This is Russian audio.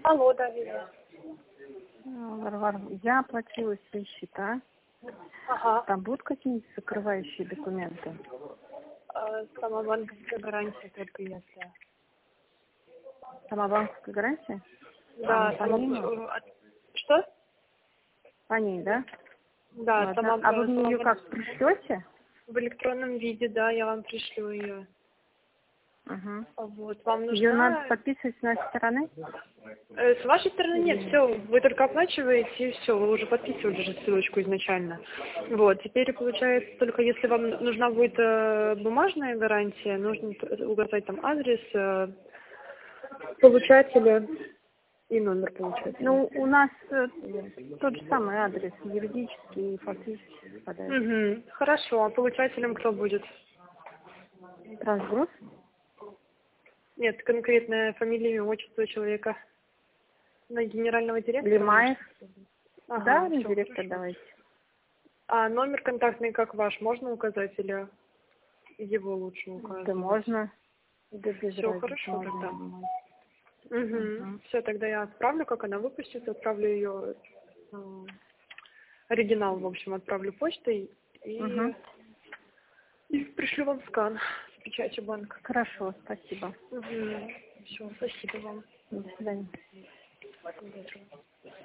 Алло, да, Лиза. Варвара, я оплатила все счета. Ага. Там будут какие-нибудь закрывающие документы? Сама банковская гарантия только если. Сама банковская гарантия? Да, По ней? Что? По ней, да? Да, Ладно. сама. А вы мне ее как, пришлете? В электронном виде, да, я вам пришлю ее. Угу. Вот, вам нужна... Ее надо подписывать с нашей стороны? С вашей стороны нет, все, вы только оплачиваете, и все, вы уже подписывали же ссылочку изначально. Вот, теперь получается, только если вам нужна будет бумажная гарантия, нужно указать там адрес получателя и номер получателя. Ну, у нас тот же самый адрес, юридический и фактически совпадает. Угу. Хорошо, а получателем кто будет? Трансгрупп? Нет, конкретная фамилия, имя, отчество человека. На генерального директора? Лимаев. Ага, Да, на всё, директор хорошо. давайте. А номер контактный как ваш можно указать или его лучше указывать? Да можно. Да без Все разницы, хорошо можно. тогда. Угу. Все, тогда я отправлю, как она выпустится, отправлю ее оригинал, в общем, отправлю почтой и пришлю вам скан с печатью банка. Хорошо, спасибо. Угу. Все, спасибо вам. До свидания.